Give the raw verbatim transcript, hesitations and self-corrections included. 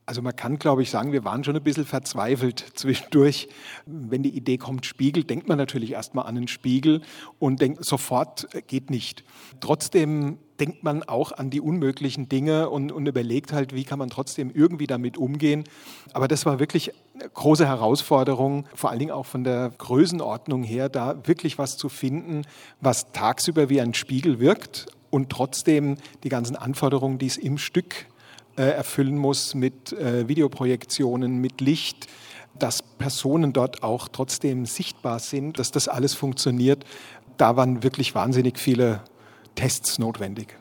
Also man kann, glaube ich, sagen, wir waren schon ein bisschen verzweifelt zwischendurch. Wenn die Idee kommt, Spiegel, denkt man natürlich erstmal an einen Spiegel und denkt sofort, äh, geht nicht. Trotzdem denkt man auch an die unmöglichen Dinge und, und überlegt halt, wie kann man trotzdem irgendwie damit umgehen. Aber das war wirklich eine große Herausforderung, vor allen Dingen auch von der Größenordnung her, da wirklich was zu finden, was tagsüber wie ein Spiegel wirkt und trotzdem die ganzen Anforderungen, die es im Stück äh, erfüllen muss, mit äh, Videoprojektionen, mit Licht, dass Personen dort auch trotzdem sichtbar sind, dass das alles funktioniert. Da waren wirklich wahnsinnig viele Tests notwendig.